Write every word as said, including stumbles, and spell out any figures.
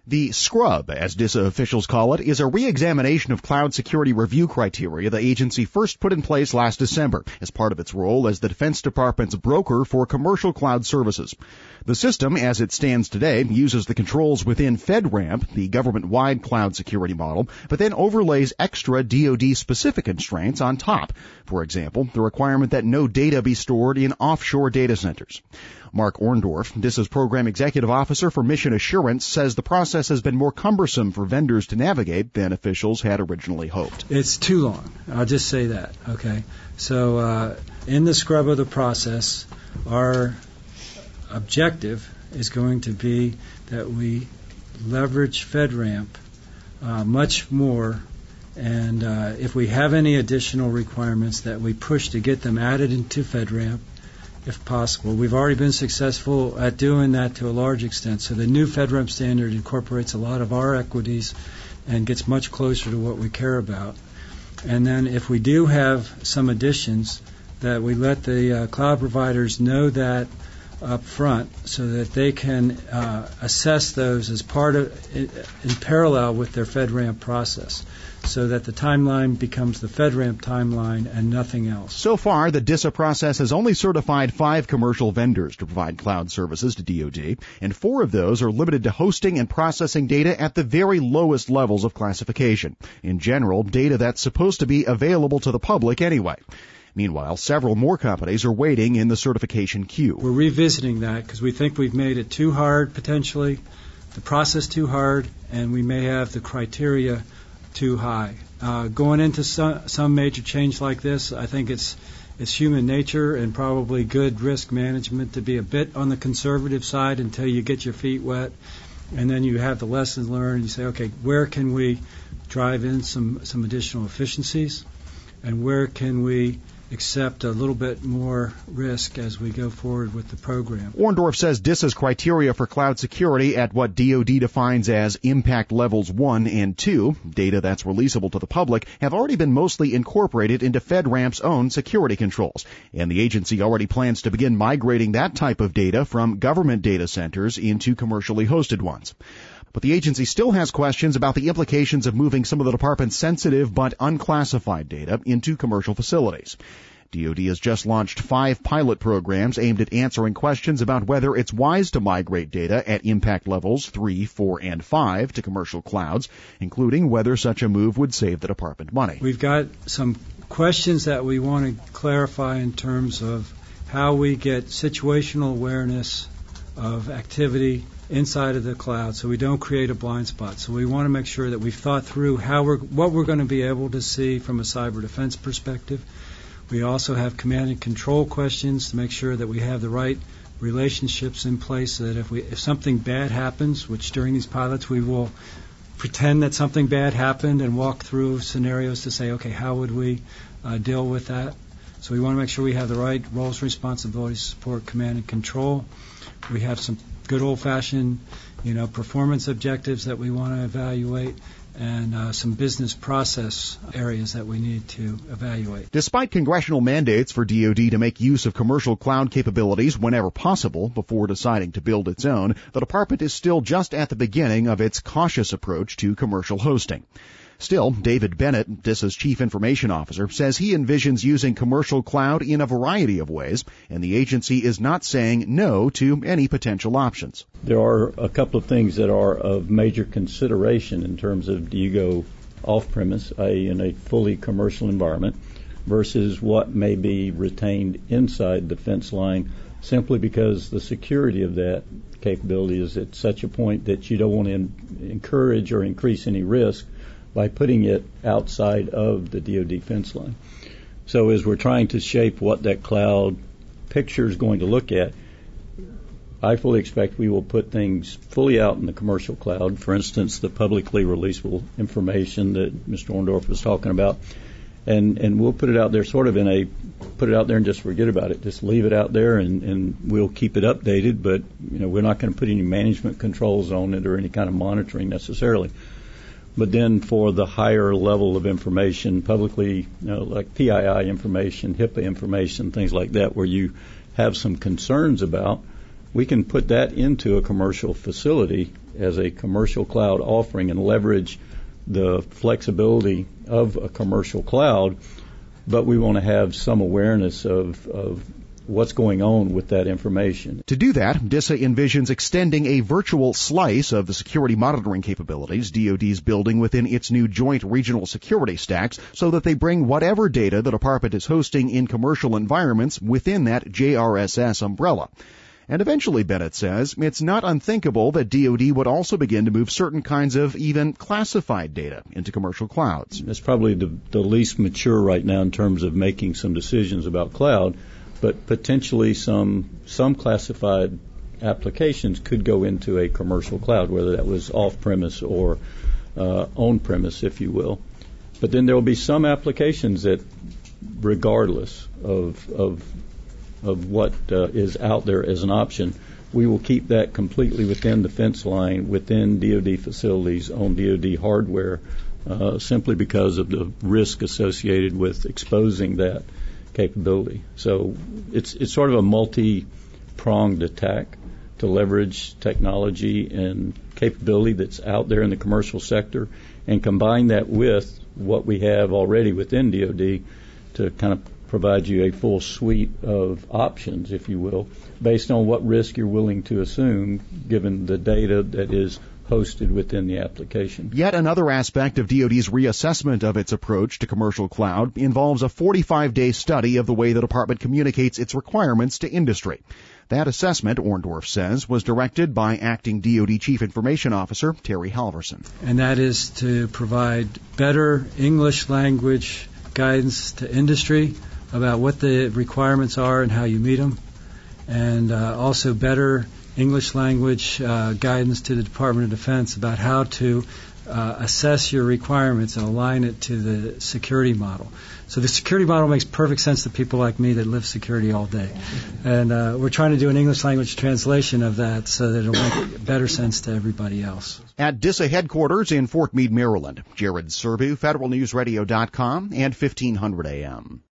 The scrub, as DISA officials call it, is a re-examination of cloud security review criteria the agency first put in place last December as part of its role as the Defense Department's broker for commercial cloud services. The system, as it stands today, uses the controls within FedRAMP, the government-wide cloud security model, but then overlays extra D O D-specific constraints on top. For example, the requirement that no data be stored in offshore data centers. Mark Orndorff, DISA's Program Executive Officer for Mission Assurance, says the process has been more cumbersome for vendors to navigate than officials had originally hoped. It's too long. I'll just say that, okay? So uh, in the scrub of the process, our objective is going to be that we leverage FedRAMP uh, much more, and uh, if we have any additional requirements, that we push to get them added into FedRAMP if possible. We've already been successful at doing that to a large extent. So the new FedRAMP standard incorporates a lot of our equities and gets much closer to what we care about. And then if we do have some additions, that we let the uh, cloud providers know that up front so that they can uh, assess those as part of, in, in parallel with their FedRAMP process, so that the timeline becomes the FedRAMP timeline and nothing else. So far, the DISA process has only certified five commercial vendors to provide cloud services to D O D, and four of those are limited to hosting and processing data at the very lowest levels of classification. In general, data that's supposed to be available to the public anyway. Meanwhile, several more companies are waiting in the certification queue. We're revisiting that because we think we've made it too hard, potentially, the process too hard, and we may have the criteria too high. Uh, going into some, some major change like this, I think it's it's human nature and probably good risk management to be a bit on the conservative side until you get your feet wet, and then you have the lessons learned and you say, okay, where can we drive in some, some additional efficiencies, and where can we accept a little bit more risk as we go forward with the program. Orndorff says DISA's criteria for cloud security at what D O D defines as impact levels one and two, data that's releasable to the public, have already been mostly incorporated into FedRAMP's own security controls. And the agency already plans to begin migrating that type of data from government data centers into commercially hosted ones. But the agency still has questions about the implications of moving some of the department's sensitive but unclassified data into commercial facilities. D O D has just launched five pilot programs aimed at answering questions about whether it's wise to migrate data at impact levels three, four, and five to commercial clouds, including whether such a move would save the department money. We've got some questions that we want to clarify in terms of how we get situational awareness of activity inside of the cloud so we don't create a blind spot. So we want to make sure that we've thought through how we're, what we're going to be able to see from a cyber defense perspective. We also have command and control questions to make sure that we have the right relationships in place so that if we if something bad happens, which during these pilots we will pretend that something bad happened and walk through scenarios to say, okay, how would we uh, deal with that? So we want to make sure we have the right roles and responsibilities to support command and control. We have some good old-fashioned, you know, performance objectives that we want to evaluate, and uh, some business process areas that we need to evaluate. Despite congressional mandates for D O D to make use of commercial cloud capabilities whenever possible before deciding to build its own, the department is still just at the beginning of its cautious approach to commercial hosting. Still, David Bennett, DISA's chief information officer, says he envisions using commercial cloud in a variety of ways, and the agency is not saying no to any potential options. There are a couple of things that are of major consideration in terms of do you go off-premise, that is in a fully commercial environment, versus what may be retained inside the fence line simply because the security of that capability is at such a point that you don't want to in- encourage or increase any risk by putting it outside of the D O D fence line. So as we're trying to shape what that cloud picture is going to look at, I fully expect we will put things fully out in the commercial cloud. For instance, the publicly releasable information that Mister Orndorff was talking about, and and we'll put it out there sort of in a put it out there and just forget about it. Just leave it out there, and, and we'll keep it updated. But you know, we're not going to put any management controls on it or any kind of monitoring necessarily. But then for the higher level of information, publicly, you know, like P I I information, HIPAA information, things like that, where you have some concerns about, we can put that into a commercial facility as a commercial cloud offering and leverage the flexibility of a commercial cloud, but we want to have some awareness of, of what's going on with that information. To do that, DISA envisions extending a virtual slice of the security monitoring capabilities D O D is building within its new joint regional security stacks so that they bring whatever data the department is hosting in commercial environments within that J R S S umbrella. And eventually, Bennett says, it's not unthinkable that D O D would also begin to move certain kinds of even classified data into commercial clouds. It's probably the, the least mature right now in terms of making some decisions about cloud, but potentially some some classified applications could go into a commercial cloud, whether that was off-premise or uh, on-premise, if you will. But then there will be some applications that, regardless of of, of what uh, is out there as an option, we will keep that completely within the fence line, within D O D facilities, on D O D hardware, uh, simply because of the risk associated with exposing that capability. So it's it's sort of a multi-pronged attack to leverage technology and capability that's out there in the commercial sector and combine that with what we have already within D O D to kind of provide you a full suite of options, if you will, based on what risk you're willing to assume given the data that is hosted within the application. Yet another aspect of D O D's reassessment of its approach to commercial cloud involves a forty-five day study of the way the department communicates its requirements to industry. That assessment, Orndorff says, was directed by Acting D O D Chief Information Officer Terry Halverson. And that is to provide better English language guidance to industry about what the requirements are and how you meet them, and uh, also better English language uh, guidance to the Department of Defense about how to uh, assess your requirements and align it to the security model. So the security model makes perfect sense to people like me that live security all day. And uh, we're trying to do an English language translation of that so that it'll make better sense to everybody else. At DISA headquarters in Fort Meade, Maryland, Jared Serbu, Federal News Radio dot com and fifteen hundred A M.